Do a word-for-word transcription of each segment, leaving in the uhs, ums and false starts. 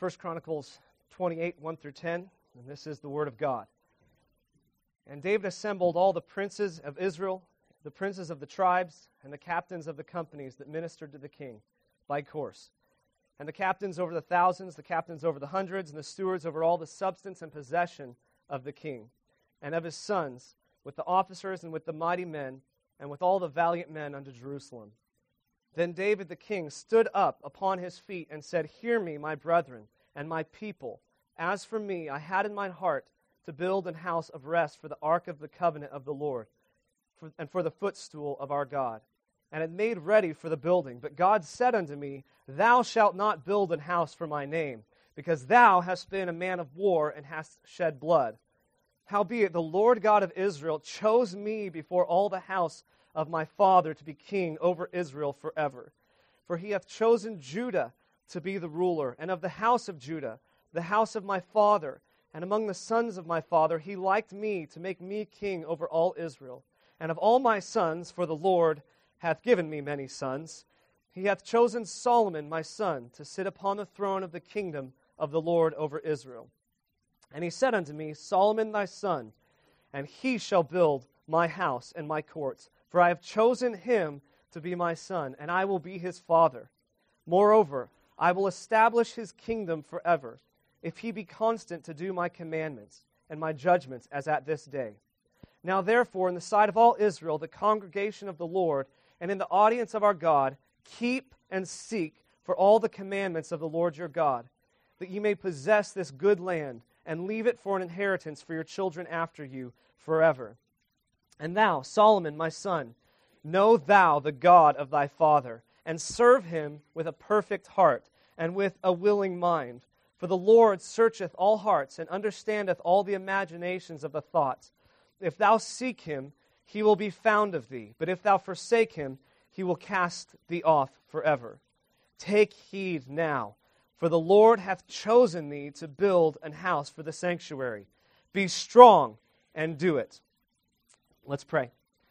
First Chronicles twenty-eight, one through ten, and this is the word of God. And David assembled all the princes of Israel, the princes of the tribes, and the captains of the companies that ministered to the king, by course. And the captains over the thousands, the captains over the hundreds, and the stewards over all the substance and possession of the king, and of his sons, with the officers and with the mighty men, and with all the valiant men unto Jerusalem. Then David the king stood up upon his feet and said, Hear me, my brethren, and my people. As for me, I had in mine heart to build an house of rest for the ark of the covenant of the Lord, for, and for the footstool of our God, and had made ready for the building. But God said unto me, Thou shalt not build an house for my name, because thou hast been a man of war and hast shed blood. Howbeit the Lord God of Israel chose me before all the house of my father to be king over Israel forever. For he hath chosen Judah to be the ruler, and of the house of Judah, the house of my father, and among the sons of my father, he liked me to make me king over all Israel. And of all my sons, for the Lord hath given me many sons, he hath chosen Solomon my son to sit upon the throne of the kingdom of the Lord over Israel. And he said unto me, Solomon thy son, and he shall build my house and my courts. For I have chosen him to be my son, and I will be his father. Moreover, I will establish his kingdom forever, if he be constant to do my commandments and my judgments as at this day. Now therefore, in the sight of all Israel, the congregation of the Lord, and in the audience of our God, keep and seek for all the commandments of the Lord your God, that ye may possess this good land, and leave it for an inheritance for your children after you forever. And thou, Solomon, my son, know thou the God of thy father, and serve him with a perfect heart, and with a willing mind. For the Lord searcheth all hearts, and understandeth all the imaginations of the thoughts. If thou seek him, he will be found of thee. But if thou forsake him, he will cast thee off forever. Take heed now, for the Lord hath chosen thee to build an house for the sanctuary. Be strong and do it. Let's pray.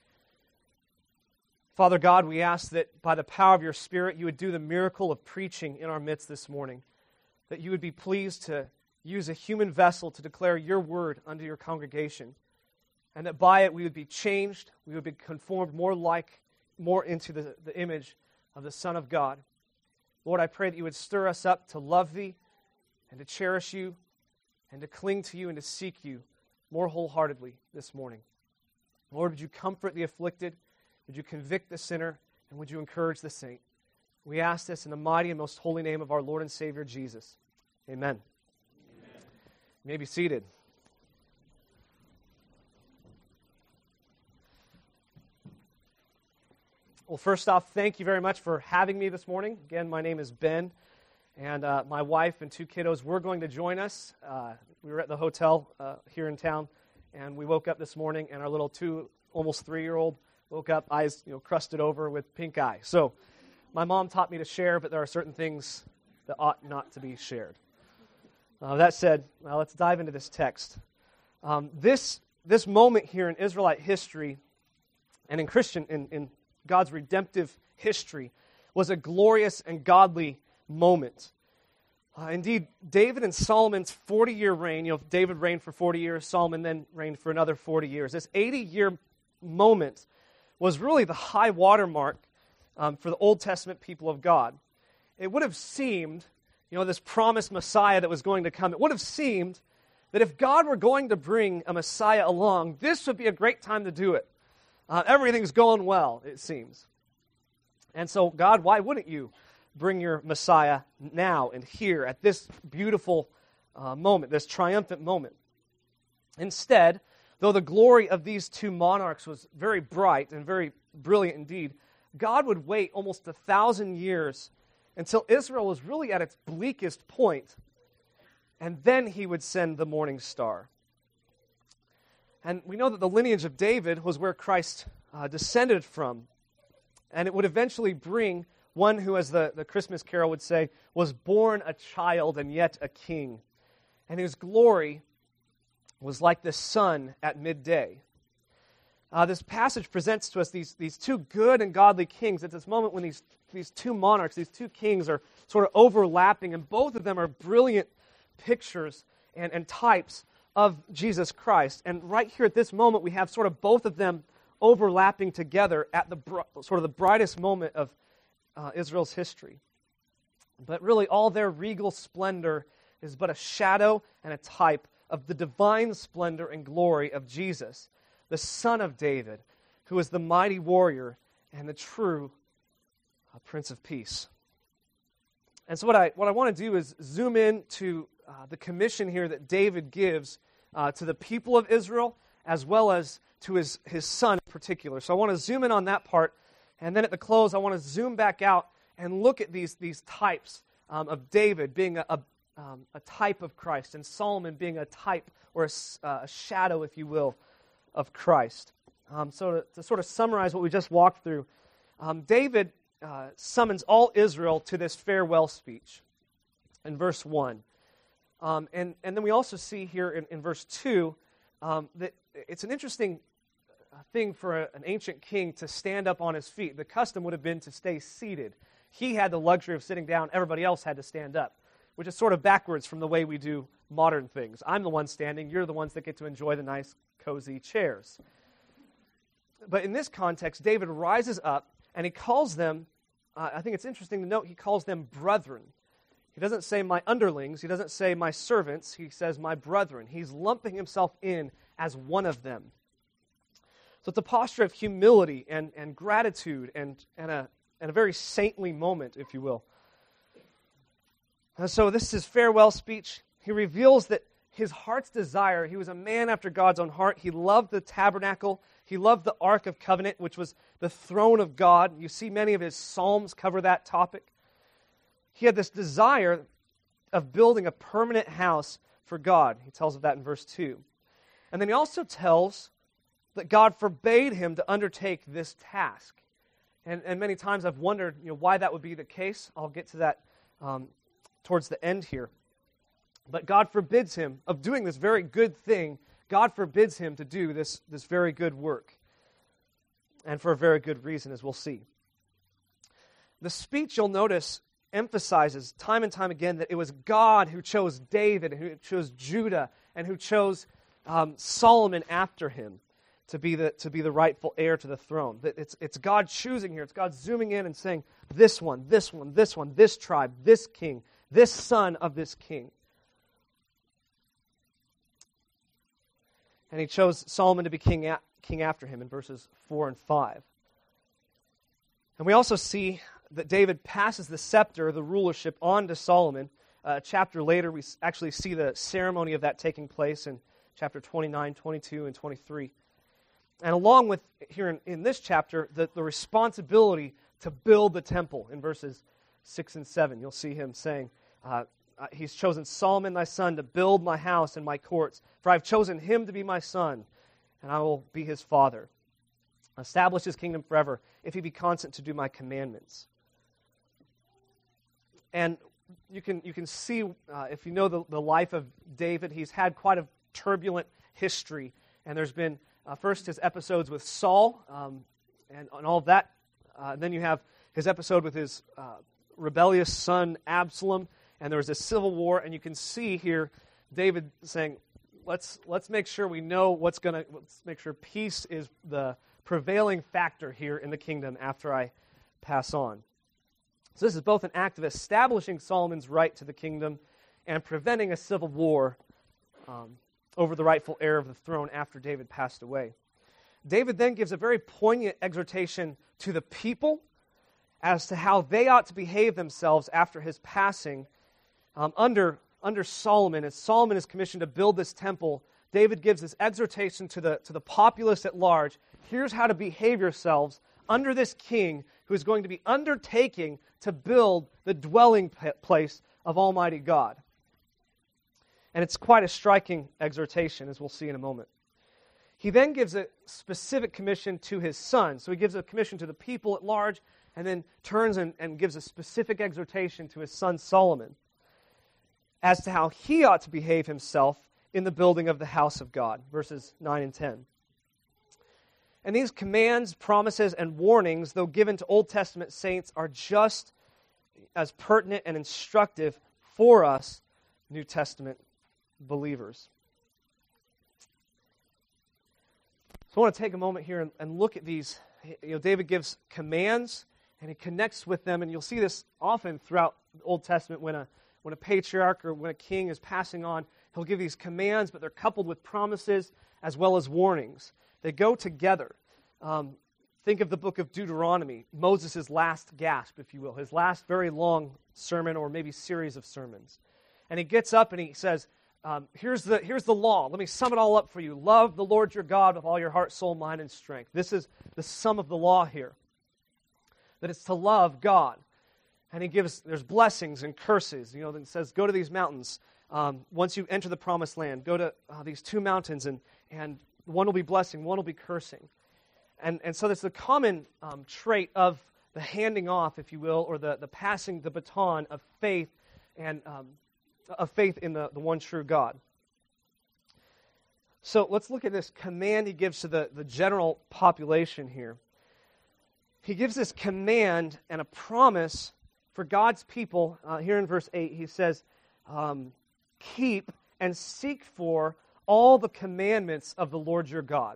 Father God, we ask that by the power of your Spirit, you would do the miracle of preaching in our midst this morning, that you would be pleased to use a human vessel to declare your word unto your congregation, and that by it we would be changed, we would be conformed more like, more into the, the image of the Son of God. Lord, I pray that you would stir us up to love thee and to cherish you and to cling to you and to seek you more wholeheartedly this morning. Lord, would you comfort the afflicted? Would you convict the sinner? And would you encourage the saint? We ask this in the mighty and most holy name of our Lord and Savior, Jesus. Amen. Amen. You may be seated. Well, first off, thank you very much for having me this morning. Again, my name is Ben, and uh, my wife and two kiddos were going to join us. Uh, we were at the hotel uh, here in town, and we woke up this morning, and our little two, almost three-year-old woke up, eyes you know crusted over with pink eye. So my mom taught me to share, but there are certain things that ought not to be shared. Uh, that said, well, let's dive into this text. Um, this this moment here in Israelite history and in Christian, in, in God's redemptive history, was a glorious and godly moment. Uh, indeed, David and Solomon's forty-year reign, you know, David reigned for forty years, Solomon then reigned for another forty years. This eighty-year moment was really the high watermark um, for the Old Testament people of God. It would have seemed, you know, this promised Messiah that was going to come, it would have seemed that if God were going to bring a Messiah along, this would be a great time to do it. Uh, everything's going well, it seems. And so, God, why wouldn't you bring your Messiah now and here at this beautiful uh, moment, this triumphant moment? Instead, though the glory of these two monarchs was very bright and very brilliant indeed, God would wait almost a thousand years until Israel was really at its bleakest point, and then he would send the morning star. And we know that the lineage of David was where Christ uh, descended from, and it would eventually bring one who, as the, the Christmas carol would say, was born a child and yet a king, and whose glory was like the sun at midday. Uh, this passage presents to us these, these two good and godly kings at this moment when these these two monarchs, these two kings are sort of overlapping, and both of them are brilliant pictures and, and types of Jesus Christ. And right here at this moment, we have sort of both of them overlapping together at the br- sort of the brightest moment of uh, Israel's history. But really, all their regal splendor is but a shadow and a type of the divine splendor and glory of Jesus, the Son of David, who is the mighty warrior and the true uh, Prince of Peace. And so what I what I want to do is zoom in to uh, the commission here that David gives uh, to the people of Israel, as well as to his, his son in particular. So I want to zoom in on that part, and then at the close, I want to zoom back out and look at these, these types um, of David being a, a, um, a type of Christ, and Solomon being a type or a, uh, a shadow, if you will, of Christ. Um, so to, to sort of summarize what we just walked through, um, David uh, summons all Israel to this farewell speech in verse one. Um, and, and then we also see here in, in verse two um, that it's an interesting thing for a, an ancient king to stand up on his feet. The custom would have been to stay seated. He had the luxury of sitting down. Everybody else had to stand up, which is sort of backwards from the way we do modern things. I'm the one standing. You're the ones that get to enjoy the nice, cozy chairs. But in this context, David rises up, and he calls them, uh, I think it's interesting to note, he calls them brethren. He doesn't say my underlings. He doesn't say my servants. He says my brethren. He's lumping himself in as one of them. So it's a posture of humility and, and gratitude and, and, a, and a very saintly moment, if you will. And so this is his farewell speech. He reveals that his heart's desire, he was a man after God's own heart. He loved the tabernacle. He loved the Ark of Covenant, which was the throne of God. You see many of his psalms cover that topic. He had this desire of building a permanent house for God. He tells of that in verse two. And then he also tells that God forbade him to undertake this task. And, and many times I've wondered, you know, why that would be the case. I'll get to that um, towards the end here. But God forbids him of doing this very good thing. God forbids him to do this, this very good work. And for a very good reason, as we'll see. The speech, you'll notice, emphasizes time and time again that it was God who chose David, who chose Judah, and who chose um, Solomon after him to be the to be the rightful heir to the throne. That it's it's God choosing here. It's God zooming in and saying, this one, this one, this one, this tribe, this king, this son of this king. And he chose Solomon to be king, a- king after him in verses four and five. And we also see that David passes the scepter, the rulership, on to Solomon. Uh, a chapter later, we actually see the ceremony of that taking place in chapter twenty-nine, twenty-two, and twenty-three. And along with, here in, in this chapter, the, the responsibility to build the temple in verses six and seven. You'll see him saying, uh, uh, he's chosen Solomon thy son to build my house and my courts, for I've chosen him to be my son, and I will be his father. Establish his kingdom forever, if he be constant to do my commandments. And you can you can see, uh, if you know the, the life of David, he's had quite a turbulent history. And there's been, uh, first, his episodes with Saul um, and, and all of that. Uh, then you have his episode with his uh, rebellious son, Absalom. And there was a civil war. And you can see here David saying, let's let's make sure we know what's going to, let's make sure peace is the prevailing factor here in the kingdom after I pass on. So this is both an act of establishing Solomon's right to the kingdom and preventing a civil war um, over the rightful heir of the throne after David passed away. David then gives a very poignant exhortation to the people as to how they ought to behave themselves after his passing um, under, under Solomon. As Solomon is commissioned to build this temple, David gives this exhortation to the, to the populace at large. Here's how to behave yourselves under this king who is going to be undertaking to build the dwelling place of Almighty God. And it's quite a striking exhortation, as we'll see in a moment. He then gives a specific commission to his son. So he gives a commission to the people at large, and then turns and, and gives a specific exhortation to his son Solomon as to how he ought to behave himself in the building of the house of God, verses nine and ten. And these commands, promises, and warnings, though given to Old Testament saints, are just as pertinent and instructive for us New Testament believers. So I want to take a moment here and, and look at these. You know, David gives commands, and he connects with them, and you'll see this often throughout the Old Testament when a when a patriarch or when a king is passing on, he'll give these commands, but they're coupled with promises as well as warnings. They go together. Um, think of the book of Deuteronomy, Moses' last gasp, if you will, his last very long sermon or maybe series of sermons. And he gets up and he says, um, here's the here's the law. Let me sum it all up for you. Love the Lord your God with all your heart, soul, mind, and strength. This is the sum of the law here. That it's to love God. And he gives, there's blessings and curses. You know, it says, go to these mountains. Um, once you enter the promised land, go to uh, these two mountains, and, and one will be blessing, one will be cursing. And, and so there's the common um, trait of the handing off, if you will, or the, the passing the baton of faith and um, of faith in the, the one true God. So let's look at this command he gives to the, the general population here. He gives this command and a promise for God's people. Uh, here in verse eight, he says, um, keep and seek for all the commandments of the Lord your God.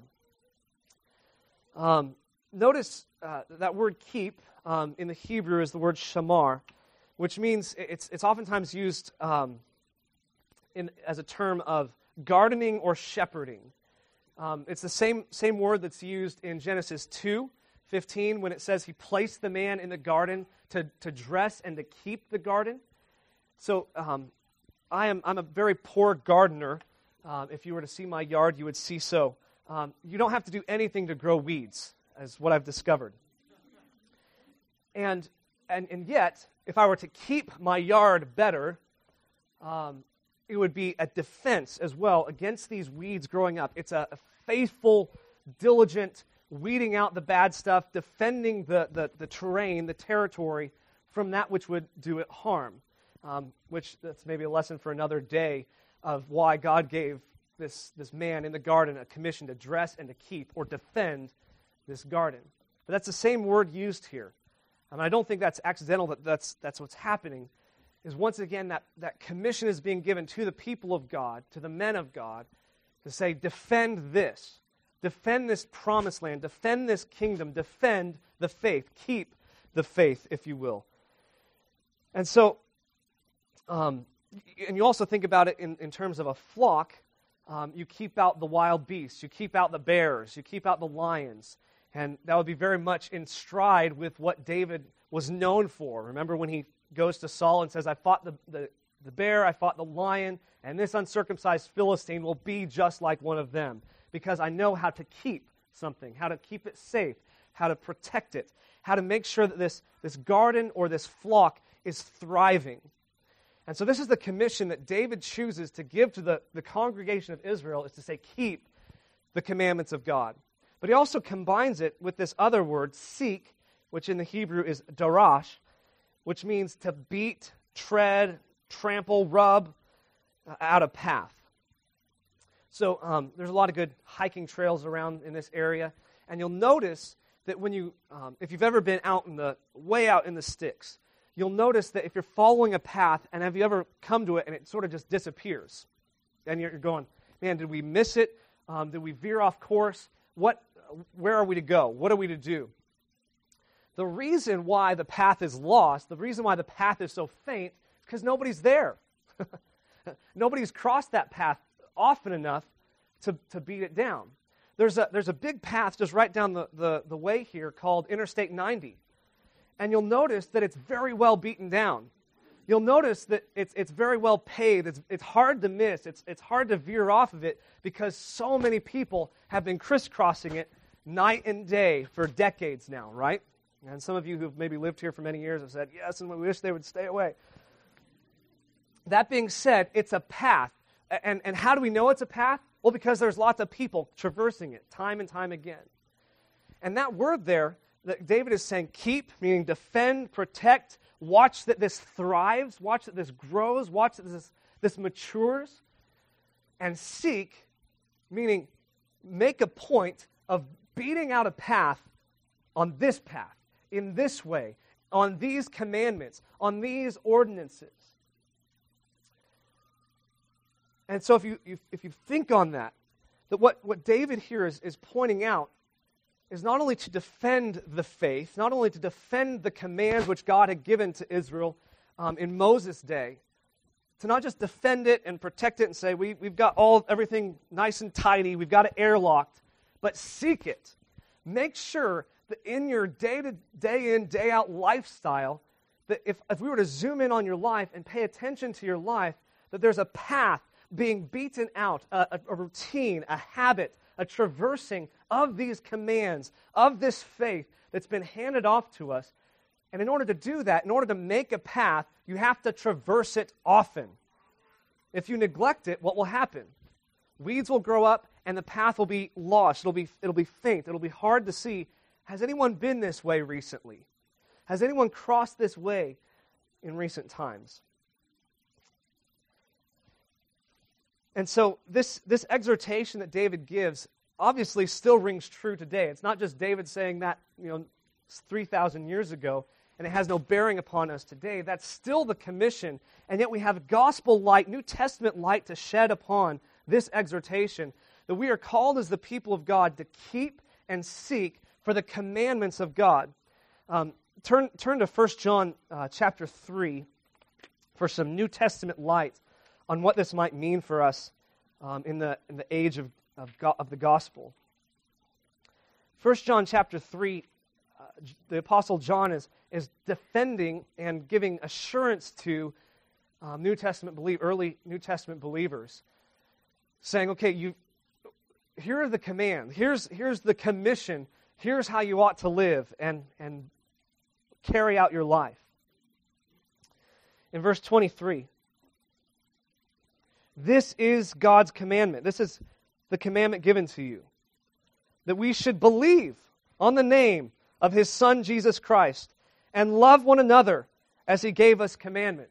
Um, notice uh, that word keep um, in the Hebrew is the word shamar, which means it's it's oftentimes used um, in as a term of gardening or shepherding. Um, it's the same same word that's used in Genesis two fifteen when it says he placed the man in the garden to, to dress and to keep the garden. So um, I am I'm a very poor gardener. Um, if you were to see my yard, you would see so. Um, you don't have to do anything to grow weeds, is what I've discovered. And and and yet, if I were to keep my yard better, um, it would be a defense as well against these weeds growing up. It's a, a faithful, diligent weeding out the bad stuff, defending the, the, the terrain, the territory, from that which would do it harm. Um, which, that's maybe a lesson for another day of why God gave this, this man in the garden a commission to dress and to keep or defend this garden. But that's the same word used here. And I don't think that's accidental, that that's, that's what's happening, is once again that, that commission is being given to the people of God, to the men of God, to say, defend this. Defend this promised land. Defend this kingdom. Defend the faith. Keep the faith, if you will. And so, um, and you also think about it in, in terms of a flock. Um, you keep out the wild beasts. You keep out the bears. You keep out the lions. And that would be very much in stride with what David was known for. Remember when he goes to Saul and says, I fought the, the, the bear, I fought the lion, and this uncircumcised Philistine will be just like one of them. Because I know how to keep something, how to keep it safe, how to protect it, how to make sure that this, this garden or this flock is thriving. And so this is the commission that David chooses to give to the, the congregation of Israel, is to say, keep the commandments of God. But he also combines it with this other word, seek, which in the Hebrew is darash, which means to beat, tread, trample, rub out a path. So um, there's a lot of good hiking trails around in this area, and you'll notice that when you, um, if you've ever been out in the, way out in the sticks, you'll notice that if you're following a path, and have you ever come to it and it sort of just disappears, and you're, you're going, man, did we miss it? Um, did we veer off course? What, where are we to go? What are we to do? The reason why the path is lost, the reason why the path is so faint, is because nobody's there. Nobody's crossed that path often enough to, to beat it down. There's a, there's a big path just right down the, the, the way here called Interstate ninety. And you'll notice that it's very well beaten down. You'll notice that it's, it's very well paved. It's, it's hard to miss. It's, it's hard to veer off of it because so many people have been crisscrossing it night and day for decades now, right? And some of you who've maybe lived here for many years have said, yes, and we wish they would stay away. That being said, it's a path. And, and how do we know it's a path? Well, because there's lots of people traversing it time and time again. And that word there, that David is saying keep, meaning defend, protect, watch that this thrives, watch that this grows, watch that this, this matures, and seek, meaning make a point of beating out a path on this path, in this way, on these commandments, on these ordinances. And so if you, you if you think on that, that what, what David here is, is pointing out is not only to defend the faith, not only to defend the commands which God had given to Israel um, in Moses' day, to not just defend it and protect it and say, we, we've got all everything nice and tidy, we've got it airlocked, but seek it. Make sure that in your day-to, day in, day-out lifestyle, that if, if we were to zoom in on your life and pay attention to your life, that there's a path being beaten out, a, a, a routine, a habit, a traversing of these commands, of this faith that's been handed off to us. And in order to do that, in order to make a path, you have to traverse it often. If you neglect it, what will happen? Weeds will grow up and the path will be lost. It'll be, it'll be faint. It'll be hard to see. Has anyone been this way recently? Has anyone crossed this way in recent times? And so this, this exhortation that David gives obviously still rings true today. It's not just David saying that, you know, three thousand years ago, and it has no bearing upon us today. That's still the commission, and yet we have gospel light, New Testament light to shed upon this exhortation, that we are called as the people of God to keep and seek for the commandments of God. Um, turn, turn to First John uh, chapter three for some New Testament light on what this might mean for us um, in the in the age of of, go- of the gospel. First John chapter three, uh, the Apostle John is is defending and giving assurance to um, New Testament believe early New Testament believers, saying, "Okay, you here are the commands. Here's here's the commission. Here's how you ought to live and and carry out your life." In verse twenty-three. This is God's commandment. This is the commandment given to you, that we should believe on the name of His Son, Jesus Christ, and love one another as He gave us commandment.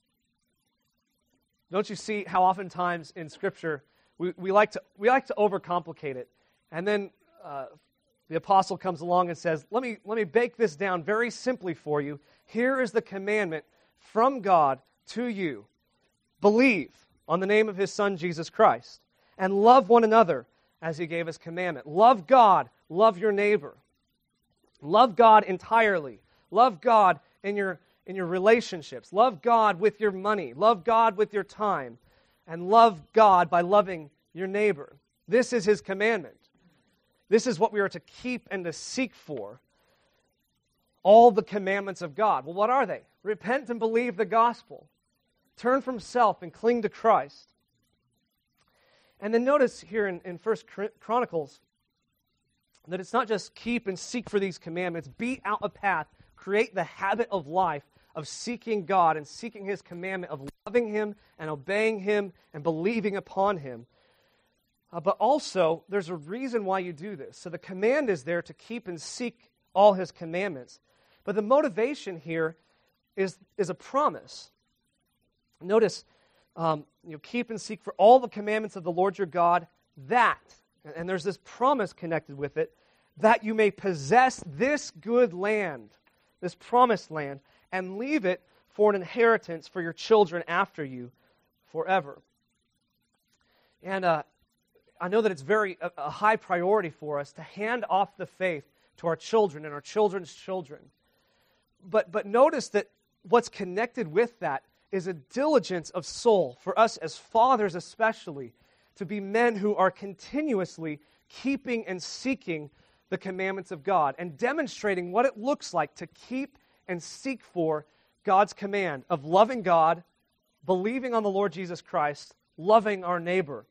Don't you see how oftentimes in Scripture we, we, like, to, we like to overcomplicate it, and then uh, the apostle comes along and says, let me, let me break this down very simply for you. Here is the commandment from God to you. Believe on the name of His Son, Jesus Christ, and love one another as He gave us commandment. Love God, love your neighbor. Love God entirely. Love God in your, in your relationships. Love God with your money. Love God with your time. And love God by loving your neighbor. This is His commandment. This is what we are to keep and to seek for. All the commandments of God. Well, what are they? Repent and believe the gospel. Turn from self and cling to Christ. And then notice here in, in First Chronicles that it's not just keep and seek for these commandments, beat out a path, create the habit of life of seeking God and seeking His commandment, of loving Him and obeying Him and believing upon Him. Uh, but also, there's a reason why you do this. So the command is there to keep and seek all His commandments. But the motivation here is, is a promise. Notice, um, you know, keep and seek for all the commandments of the Lord your God, that, and there's this promise connected with it, that you may possess this good land, this promised land, and leave it for an inheritance for your children after you forever. And uh, I know that it's very a, a high priority for us to hand off the faith to our children and our children's children. But but notice that what's connected with that is a diligence of soul, for us as fathers especially, to be men who are continuously keeping and seeking the commandments of God and demonstrating what it looks like to keep and seek for God's command of loving God, believing on the Lord Jesus Christ, loving our neighbor.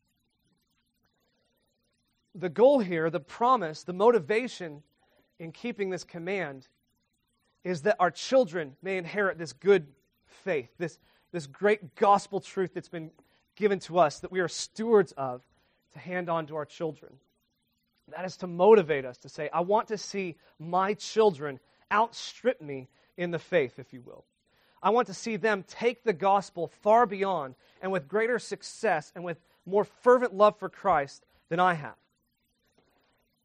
The goal here, the promise, the motivation in keeping this command is that our children may inherit this good faith, this, this great gospel truth that's been given to us that we are stewards of to hand on to our children. That is to motivate us to say, I want to see my children outstrip me in the faith, if you will. I want to see them take the gospel far beyond and with greater success and with more fervent love for Christ than I have.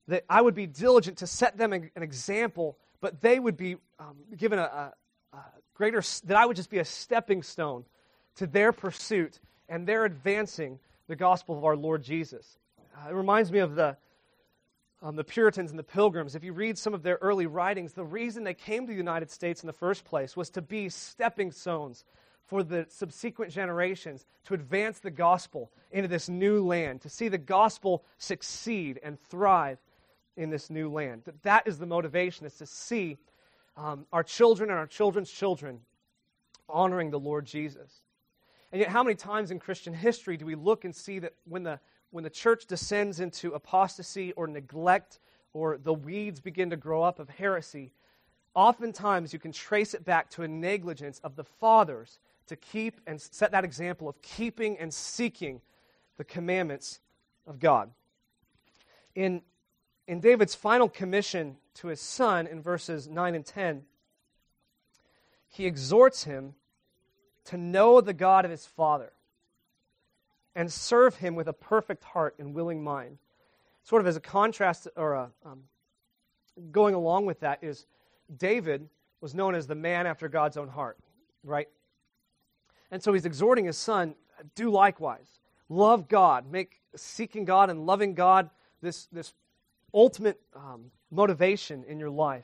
that I would be diligent to set them an example, but they would be um, given a, a, a greater, that I would just be a stepping stone to their pursuit and their advancing the gospel of our Lord Jesus. Uh, it reminds me of the um, the Puritans and the Pilgrims. If you read some of their early writings, the reason they came to the United States in the first place was to be stepping stones for the subsequent generations to advance the gospel into this new land, to see the gospel succeed and thrive in this new land. That that is the motivation, is to see um, our children and our children's children honoring the Lord Jesus. And yet how many times in Christian history do we look and see that when the when the church descends into apostasy or neglect, or the weeds begin to grow up of heresy, oftentimes you can trace it back to a negligence of the fathers to keep and set that example of keeping and seeking the commandments of God. In, in David's final commission to his son in verses nine and ten, he exhorts him to know the God of his father and serve him with a perfect heart and willing mind. Sort of as a contrast, or a, um, going along with that, is David was known as the man after God's own heart, right? And so he's exhorting his son, do likewise. Love God. Make seeking God and loving God this, this ultimate um, motivation in your life.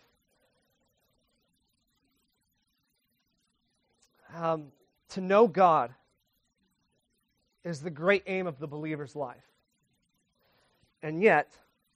Um, to know God is the great aim of the believer's life. And yet,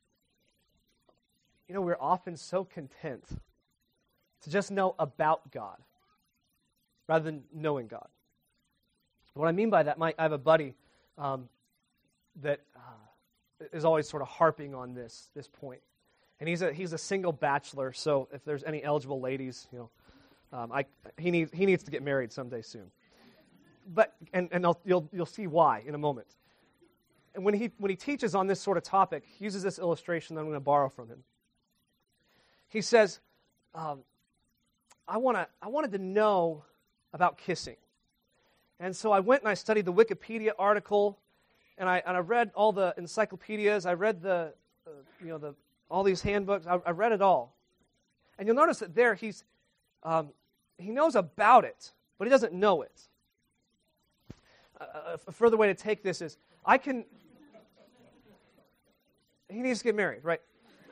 you know, we're often so content to just know about God rather than knowing God. What I mean by that, my, I have a buddy um, that uh, is always sort of harping on this this point, and he's a he's a single bachelor. So if there's any eligible ladies, you know, um, I he needs he needs to get married someday soon. But and and I'll, you'll you'll see why in a moment. And when he when he teaches on this sort of topic, he uses this illustration that I'm going to borrow from him. He says, um, "I want to I wanted to know about kissing." And so I went and I studied the Wikipedia article, and I and I read all the encyclopedias. I read the, uh, you know, the all these handbooks. I, I read it all, and you'll notice that there he's um, he knows about it, but he doesn't know it. Uh, a further way to take this is I can. He needs to get married, right?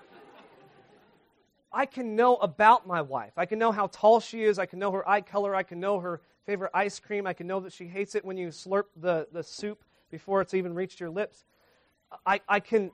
I can know about my wife. I can know how tall she is. I can know her eye color. I can know her favorite ice cream. I can know that she hates it when you slurp the, the soup before it's even reached your lips. I, I can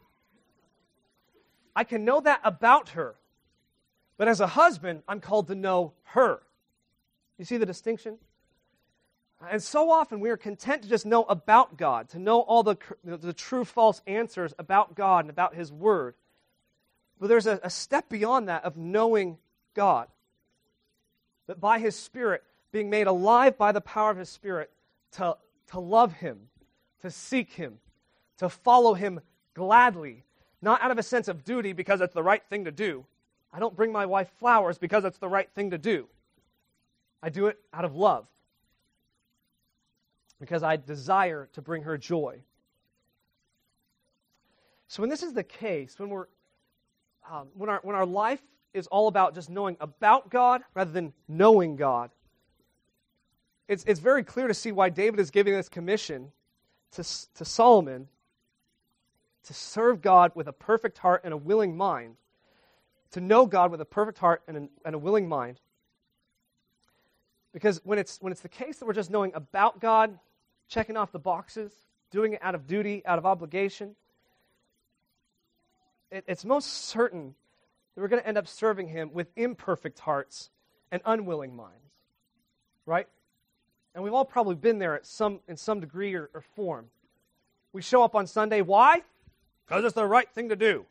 I can know that about her. But as a husband, I'm called to know her. You see the distinction? And so often we are content to just know about God, to know all the, the true false answers about God and about His Word. But there's a, a step beyond that of knowing God. That by His Spirit, being made alive by the power of His Spirit, to, to love Him, to seek Him, to follow Him gladly, not out of a sense of duty because it's the right thing to do. I don't bring my wife flowers because it's the right thing to do. I do it out of love, because I desire to bring her joy. So when this is the case, when we're um, when our when our life is all about just knowing about God rather than knowing God, it's it's very clear to see why David is giving this commission to to Solomon to serve God with a perfect heart and a willing mind, to know God with a perfect heart and a, and a willing mind. Because when it's when it's the case that we're just knowing about God, checking off the boxes, doing it out of duty, out of obligation, it, it's most certain that we're going to end up serving Him with imperfect hearts and unwilling minds, right? And we've all probably been there at some in some degree or, or form. We show up on Sunday. Why? Because it's the right thing to do.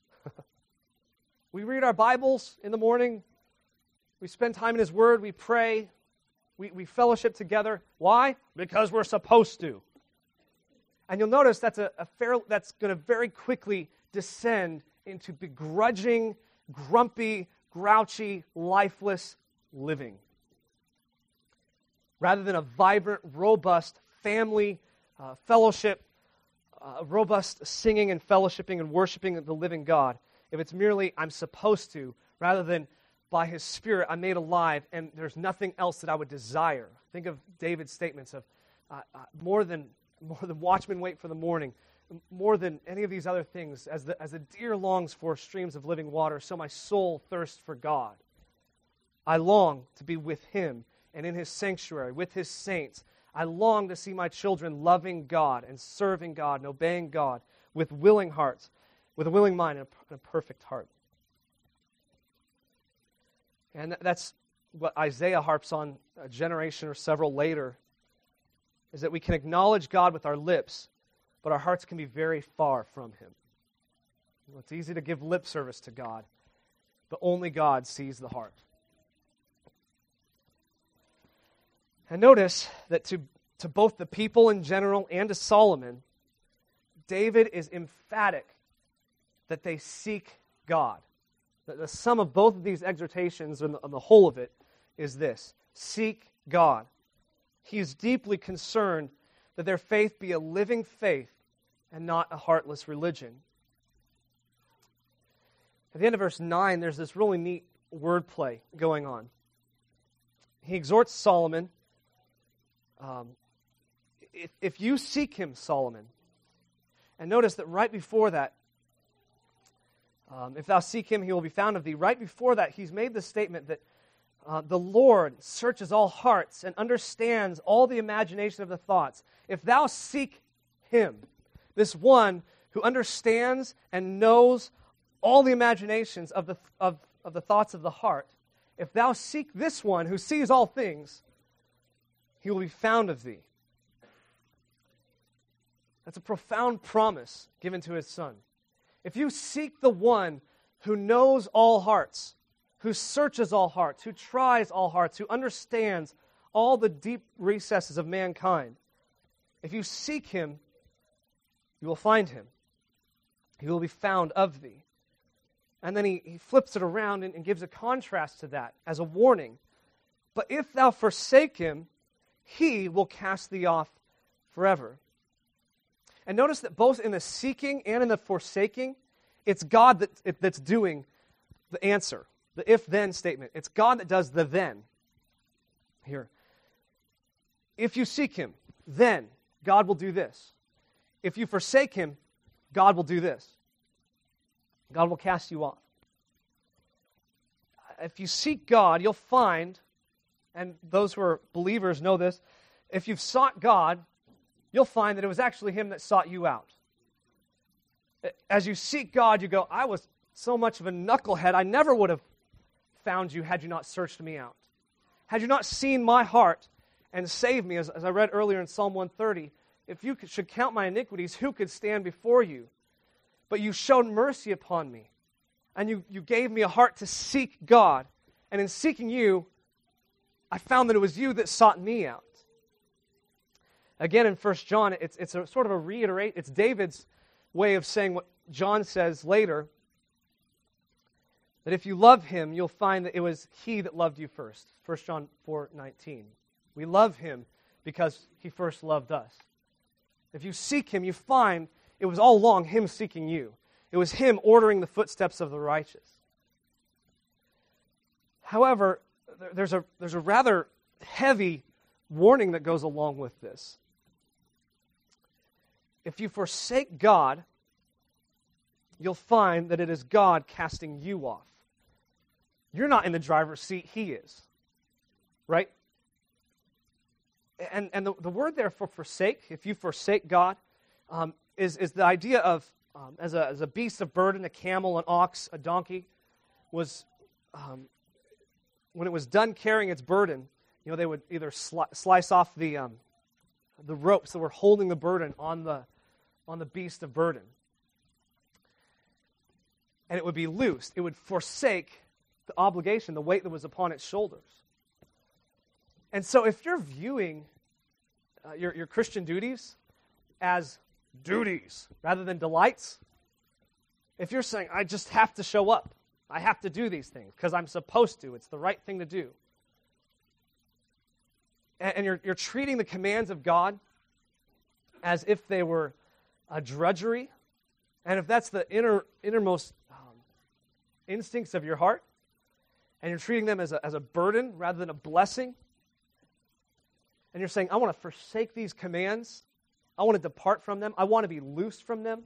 We read our Bibles in the morning. We spend time in His Word. We pray. We, we fellowship together. Why? Because we're supposed to. And you'll notice that's a, a fair, that's going to very quickly descend into begrudging, grumpy, grouchy, lifeless living, rather than a vibrant, robust family uh, fellowship, uh, robust singing and fellowshipping and worshiping of the living God. if it's merely I'm supposed to, rather than by his Spirit I'm made alive and there's nothing else that I would desire. Think of David's statements of uh, uh, more than more than watchmen wait for the morning, more than any of these other things, as the, as the deer longs for streams of living water, so my soul thirsts for God. I long to be with him and in his sanctuary, with his saints. I long to see my children loving God and serving God and obeying God with willing hearts, with a willing mind and a, and a perfect heart. And that's what Isaiah harps on a generation or several later, is that we can acknowledge God with our lips, but our hearts can be very far from him. Well, it's easy to give lip service to God, but only God sees the heart. And notice that to, to both the people in general and to Solomon, David is emphatic that they seek God. The, the sum of both of these exhortations, and the, and the whole of it, is this: seek God. He is deeply concerned that their faith be a living faith and not a heartless religion. At the end of verse nine, there's this really neat wordplay going on. He exhorts Solomon, um, if, if you seek him, Solomon, and notice that right before that, um, if thou seek him, he will be found of thee. Right before that, he's made the statement that Uh, the Lord searches all hearts and understands all the imagination of the thoughts. If thou seek him, this one who understands and knows all the imaginations of the, of, of the thoughts of the heart, if thou seek this one who sees all things, he will be found of thee. That's a profound promise given to his son. If you seek the one who knows all hearts, who searches all hearts, who tries all hearts, who understands all the deep recesses of mankind, if you seek him, you will find him. He will be found of thee. And then he, he flips it around and, and gives a contrast to that as a warning. But if thou forsake him, he will cast thee off forever. And notice that both in the seeking and in the forsaking, it's God that, it, that's doing the answer. The if-then statement. It's God that does the then. Here. If you seek him, then God will do this. If you forsake him, God will do this. God will cast you off. If you seek God, you'll find, and those who are believers know this, if you've sought God, you'll find that it was actually him that sought you out. As you seek God, you go, I was so much of a knucklehead, I never would have found you had you not searched me out. Had you not seen my heart and saved me, as, as I read earlier in Psalm one thirty, if you could, should count my iniquities, who could stand before you? But you showed mercy upon me, and you, you gave me a heart to seek God. And in seeking you, I found that it was you that sought me out. Again, in First John, it's, it's a sort of a reiterate. It's David's way of saying what John says later, that if you love him, you'll find that it was he that loved you first. First John four nineteen. We love him because he first loved us. If you seek him, you find it was all along him seeking you. It was him ordering the footsteps of the righteous. However, there's a, there's a rather heavy warning that goes along with this. If you forsake God, you'll find that it is God casting you off. You're not in the driver's seat, he is. Right? And, and the, the word there for forsake, if you forsake God, um, is, is the idea of, um, as, a, as a beast of burden, a camel, an ox, a donkey, was, um, when it was done carrying its burden, you know, they would either sli- slice off the, um, the ropes that were holding the burden on the, on the beast of burden. And it would be loosed. It would forsake the obligation, the weight that was upon its shoulders. And so if you're viewing uh, your, your Christian duties as duties rather than delights, if you're saying, I just have to show up, I have to do these things because I'm supposed to, it's the right thing to do, and, and you're, you're treating the commands of God as if they were a drudgery, and if that's the inner innermost um, instincts of your heart, and you're treating them as a, as a burden rather than a blessing, and you're saying, I want to forsake these commands, I want to depart from them, I want to be loose from them.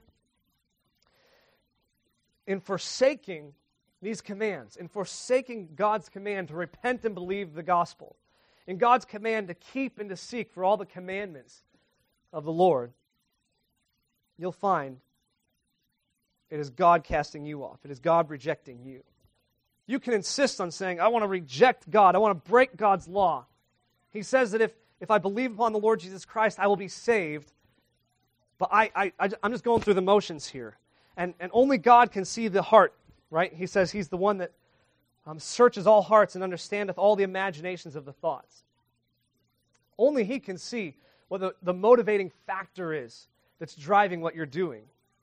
In forsaking these commands, in forsaking God's command to repent and believe the gospel, in God's command to keep and to seek for all the commandments of the Lord, you'll find it is God casting you off. It is God rejecting you. You can insist on saying, I want to reject God. I want to break God's law. He says that if, if I believe upon the Lord Jesus Christ, I will be saved. But I, I, I, I'm just going through the motions here. And, and only God can see the heart, right? He says he's the one that um, searches all hearts and understandeth all the imaginations of the thoughts. Only He can see what the, the motivating factor is that's driving what you're doing.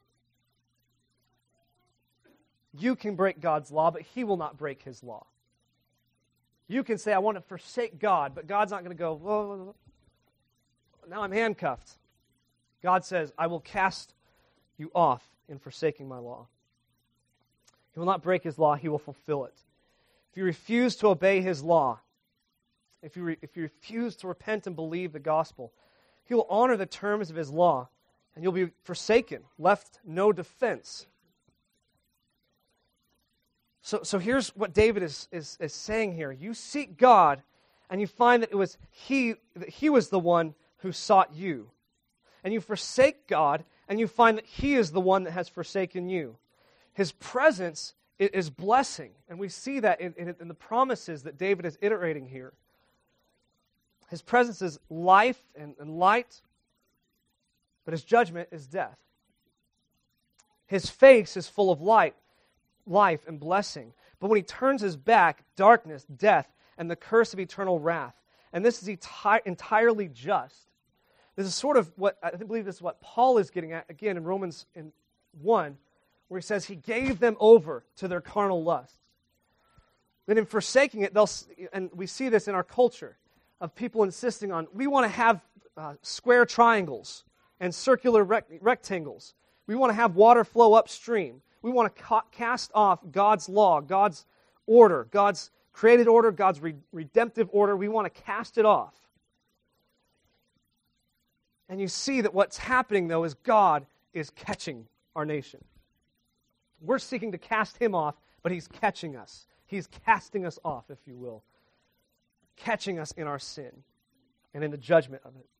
You can break God's law, but He will not break His law. You can say, I want to forsake God, but God's not going to go, whoa, whoa, whoa. Now I'm handcuffed. God says, I will cast you off in forsaking my law. He will not break His law, He will fulfill it. If you refuse to obey His law, if you, re- if you refuse to repent and believe the gospel, He will honor the terms of His law, and you'll be forsaken, left no defense. So, so here's what David is, is, is saying here. You seek God, and you find that it was He that He was the one who sought you. And you forsake God, and you find that He is the one that has forsaken you. His presence is blessing, and we see that in, in, in the promises that David is iterating here. His presence is life and, and light, but His judgment is death. His face is full of light, life, and blessing. But when He turns His back, darkness, death, and the curse of eternal wrath. And this is enti- entirely just. This is sort of what, I believe this is what Paul is getting at, again, in Romans in one, where he says He gave them over to their carnal lusts. Then in forsaking it, they'll, and we see this in our culture, of people insisting on, we want to have uh, square triangles and circular rect- rectangles. We want to have water flow upstream. We want to ca- cast off God's law, God's order, God's created order, God's re- redemptive order. We want to cast it off. And you see that what's happening, though, is God is catching our nation. We're seeking to cast Him off, but He's catching us. He's casting us off, if you will. Catching us in our sin and in the judgment of it.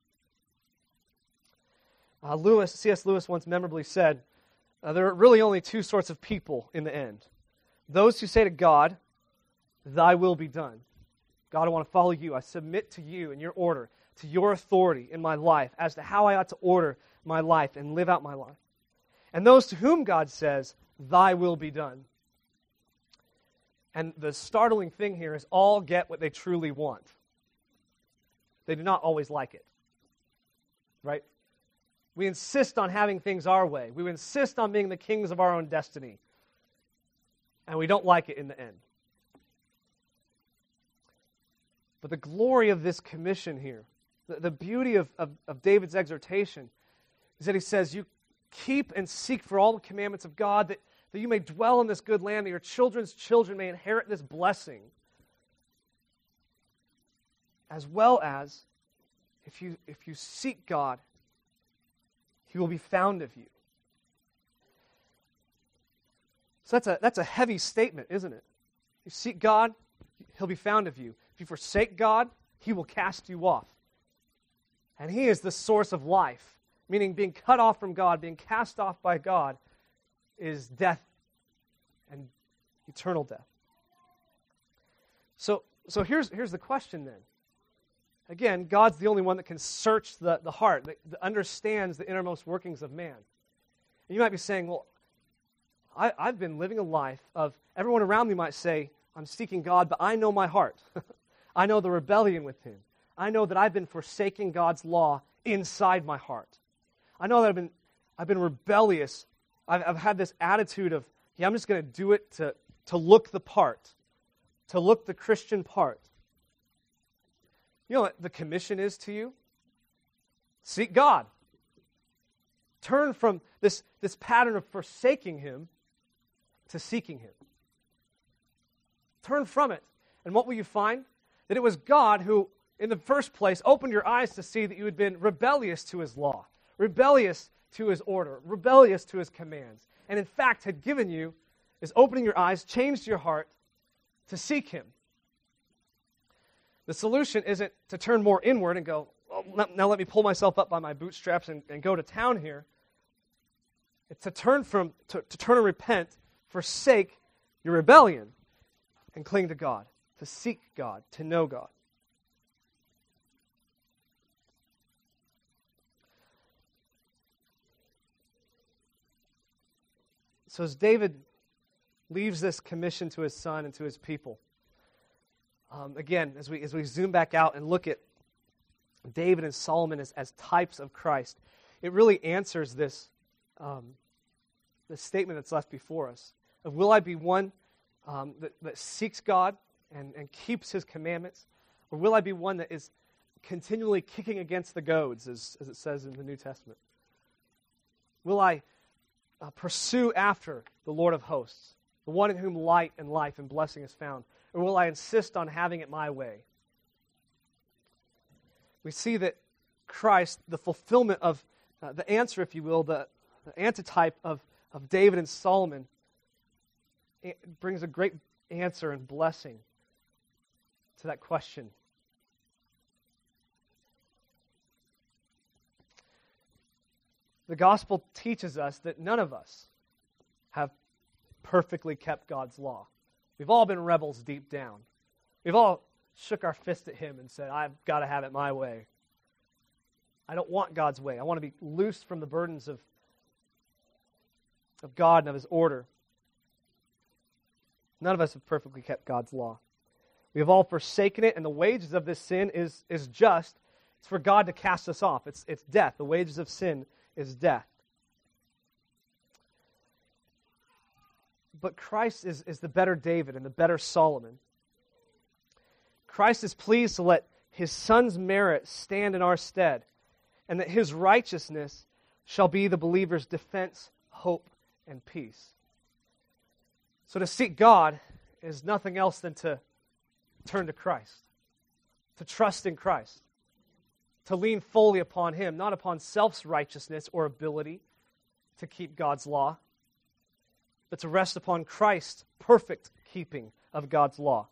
Uh, Lewis, C S Lewis once memorably said, uh, there are really only two sorts of people in the end. Those who say to God, Thy will be done. God, I want to follow You. I submit to You and Your order, to Your authority in my life as to how I ought to order my life and live out my life. And those to whom God says, Thy will be done. And the startling thing here is all get what they truly want. They do not always like it. Right? We insist on having things our way. We insist on being the kings of our own destiny. And we don't like it in the end. But the glory of this commission here, the, the beauty of, of, of David's exhortation, is that he says, you keep and seek for all the commandments of God, that, that you may dwell in this good land, that your children's children may inherit this blessing. As well as, if you, if you seek God, He will be found of you. So that's a, that's a heavy statement, isn't it? You seek God, He'll be found of you. If you forsake God, He will cast you off. And He is the source of life, meaning being cut off from God, being cast off by God, is death and eternal death. So, so here's, here's the question then. Again, God's the only one that can search the, the heart, that, that understands the innermost workings of man. And you might be saying, well, I, I've been living a life of, everyone around me might say, I'm seeking God, but I know my heart. I know the rebellion within. I know that I've been forsaking God's law inside my heart. I know that I've been, I've been rebellious. I've, I've had this attitude of, yeah, I'm just going to do it to, to look the part, to look the Christian part. You know what the commission is to you? Seek God. Turn from this, this pattern of forsaking Him to seeking Him. Turn from it. And what will you find? That it was God who, in the first place, opened your eyes to see that you had been rebellious to his law, rebellious to his order, rebellious to his commands, and in fact had given you, is opening your eyes, changed your heart to seek him. The solution isn't to turn more inward and go, oh, now let me pull myself up by my bootstraps and, and go to town here. It's to turn from, to, to turn and repent, forsake your rebellion, and cling to God, to seek God, to know God. So as David leaves this commission to his son and to his people, um, again, as we as we zoom back out and look at David and Solomon as, as types of Christ, it really answers this, um, this statement that's left before us of, will I be one um, that, that seeks God and, and keeps his commandments, or will I be one that is continually kicking against the goads, as, as it says in the New Testament? Will I Uh, pursue after the Lord of hosts, the one in whom light and life and blessing is found? Or will I insist on having it my way? We see that Christ, the fulfillment of, uh, the answer, if you will, the, the antitype of, of David and Solomon, it brings a great answer and blessing to that question. The gospel teaches us that none of us have perfectly kept God's law. We've all been rebels deep down. We've all shook our fist at him and said, I've got to have it my way. I don't want God's way. I want to be loosed from the burdens of, of God and of his order. None of us have perfectly kept God's law. We have all forsaken it, and the wages of this sin is, is just. It's for God to cast us off. It's, it's death. The wages of sin is death. But Christ is, is the better David and the better Solomon. Christ is pleased to let his son's merit stand in our stead, and that his righteousness shall be the believer's defense, hope, and peace. So to seek God is nothing else than to turn to Christ, to trust in Christ, to lean fully upon him, not upon self-righteousness or ability to keep God's law, but to rest upon Christ's perfect keeping of God's law.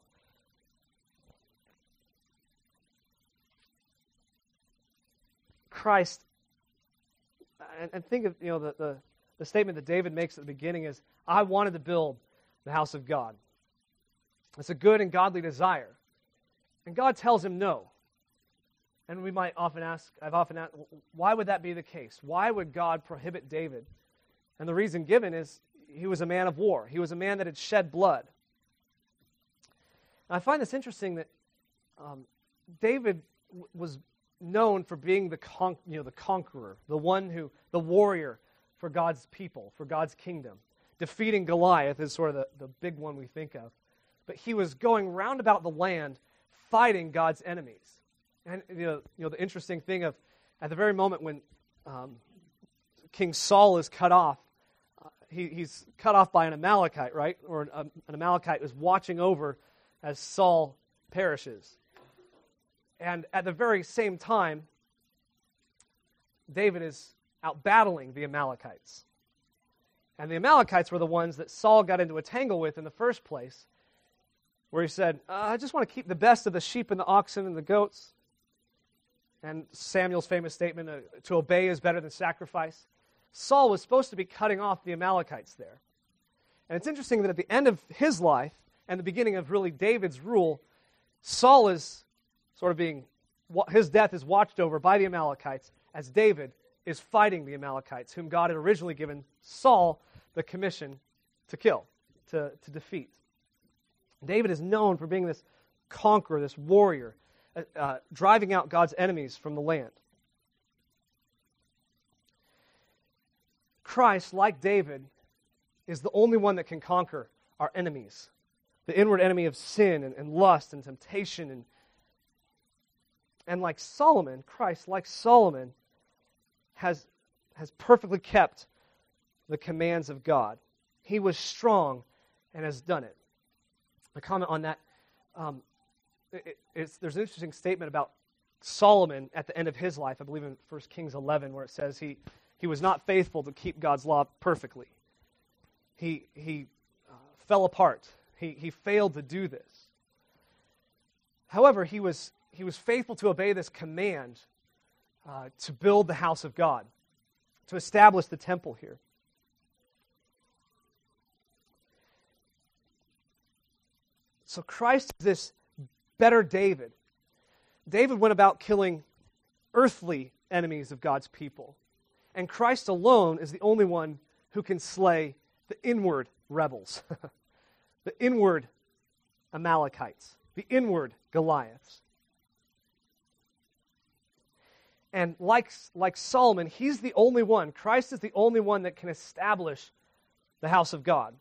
Christ, and, and think of, you know, the, the, the statement that David makes at the beginning is, I wanted to build the house of God. It's a good and godly desire. And God tells him no. And we might often ask, I've often asked, why would that be the case? Why would God prohibit David? And the reason given is he was a man of war. He was a man that had shed blood. And I find this interesting that um, David w- was known for being the con- you know the conqueror, the one who, the warrior for God's people, for God's kingdom. Defeating Goliath is sort of the, the big one we think of. But he was going round about the land fighting God's enemies. And you know, you know the interesting thing of, at the very moment when um, King Saul is cut off, uh, he, he's cut off by an Amalekite, right? Or an, an Amalekite is watching over as Saul perishes. And at the very same time, David is out battling the Amalekites. And the Amalekites were the ones that Saul got into a tangle with in the first place, where he said, uh, I just want to keep the best of the sheep and the oxen and the goats. And Samuel's famous statement, uh, to obey is better than sacrifice. Saul was supposed to be cutting off the Amalekites there. And it's interesting that at the end of his life, and the beginning of really David's rule, Saul is sort of being, his death is watched over by the Amalekites, as David is fighting the Amalekites, whom God had originally given Saul the commission to kill, to, to defeat. David is known for being this conqueror, this warrior, uh, uh, driving out God's enemies from the land. Christ, like David, is the only one that can conquer our enemies, the inward enemy of sin and, and lust and temptation. And, and like Solomon, Christ, like Solomon, has, has perfectly kept the commands of God. He was strong and has done it. a comment on that. Um, it, it's, there's an interesting statement about Solomon at the end of his life, I believe in First Kings eleven, where it says he, he was not faithful to keep God's law perfectly. He, he uh, fell apart. He, he failed to do this. However, he was, he was faithful to obey this command uh, to build the house of God, to establish the temple here. So Christ is this better David. David went about killing earthly enemies of God's people. And Christ alone is the only one who can slay the inward rebels, the inward Amalekites, the inward Goliaths. And like, like Solomon, he's the only one, Christ is the only one that can establish the house of God.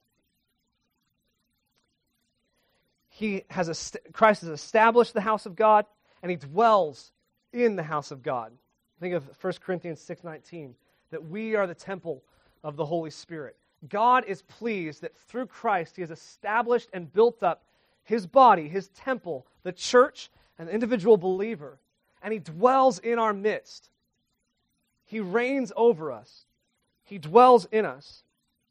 He has a, Christ has established the house of God, and he dwells in the house of God. Think of First Corinthians six nineteen, that we are the temple of the Holy Spirit. God is pleased that through Christ he has established and built up his body, his temple, the church, and the individual believer. And he dwells in our midst. He reigns over us. He dwells in us.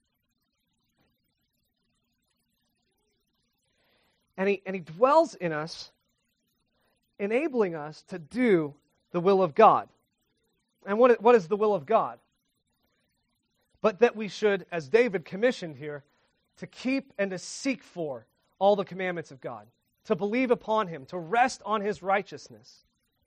And he, and he dwells in us, enabling us to do the will of God. And what, what is the will of God? But that we should, as David commissioned here, to keep and to seek for all the commandments of God, to believe upon him, to rest on his righteousness.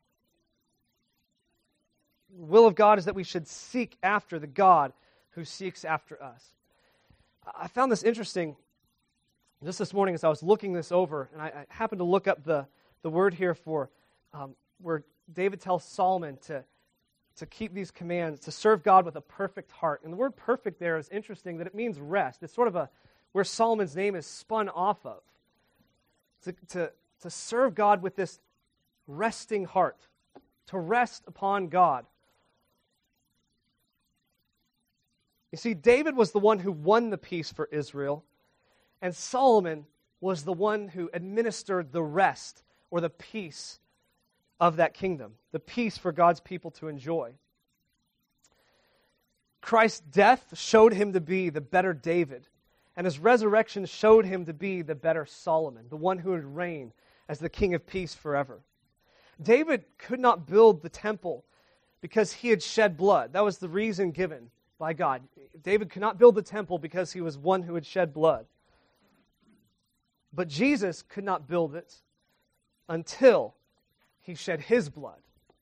The will of God is that we should seek after the God who seeks after us. I found this interesting just this morning as I was looking this over, and I, I happened to look up the, the word here for um, where David tells Solomon to, to keep these commands, to serve God with a perfect heart. And the word perfect there is interesting, that it means rest. It's sort of a where Solomon's name is spun off of. To, to, to serve God with this resting heart, to rest upon God. You see, David was the one who won the peace for Israel, and Solomon was the one who administered the rest or the peace of that kingdom, the peace for God's people to enjoy. Christ's death showed him to be the better David, and his resurrection showed him to be the better Solomon, the one who would reign as the king of peace forever. David could not build the temple because he had shed blood. That was the reason given by God. David could not build the temple because he was one who had shed blood. But Jesus could not build it until he shed his blood.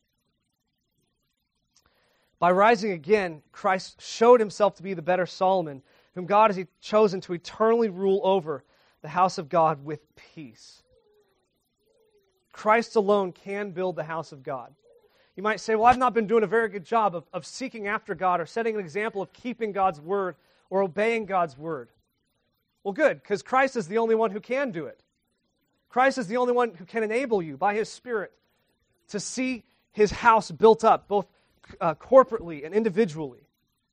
By rising again, Christ showed himself to be the better Solomon, whom God has chosen to eternally rule over the house of God with peace. Christ alone can build the house of God. You might say, well, I've not been doing a very good job of, of seeking after God or setting an example of keeping God's word or obeying God's word. Well, good, because Christ is the only one who can do it. Christ is the only one who can enable you by his Spirit to see his house built up, both uh, corporately and individually.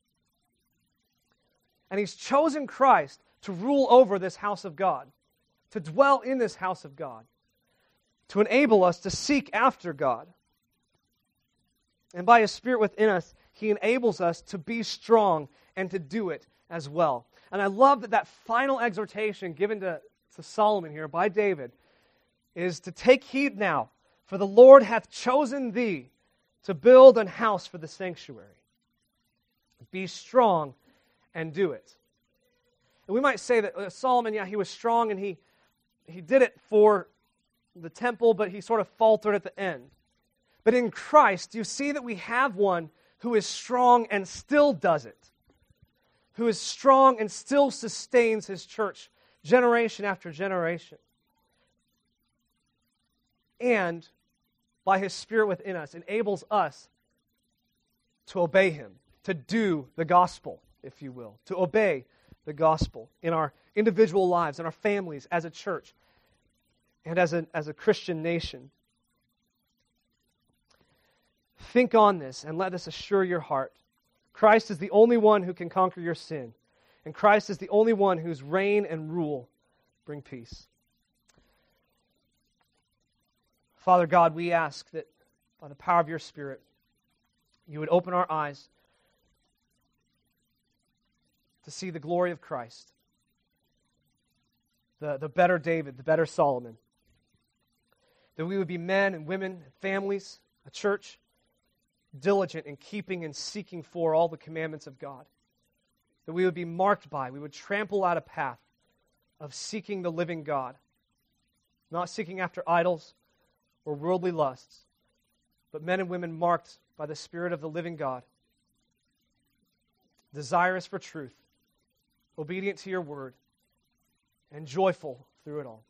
And he's chosen Christ to rule over this house of God, to dwell in this house of God, to enable us to seek after God. And by his Spirit within us, he enables us to be strong and to do it as well. And I love that that final exhortation given to, to Solomon here by David is to take heed now, for the Lord hath chosen thee to build an house for the sanctuary. Be strong and do it. And we might say that uh, Solomon, yeah, he was strong and he, he did it for the temple, but he sort of faltered at the end. But in Christ, you see that we have one who is strong and still does it, who is strong and still sustains his church generation after generation. And by his Spirit within us, enables us to obey him, to do the gospel, if you will, to obey the gospel in our individual lives, in our families, as a church, and as a, as a Christian nation. Think on this and let this assure your heart. Christ is the only one who can conquer your sin, and Christ is the only one whose reign and rule bring peace. Father God, we ask that by the power of your Spirit, you would open our eyes to see the glory of Christ, the, the better David, the better Solomon. That we would be men and women, families, a church, diligent in keeping and seeking for all the commandments of God. That we would be marked by, we would trample out a path of seeking the living God, not seeking after idols or worldly lusts, but men and women marked by the Spirit of the living God, desirous for truth, obedient to your word, and joyful through it all.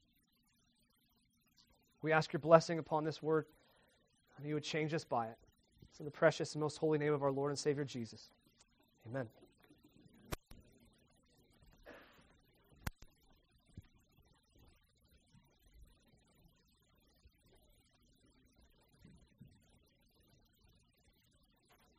We ask your blessing upon this word, and you would change us by it. It's in the precious and most holy name of our Lord and Savior Jesus. Amen.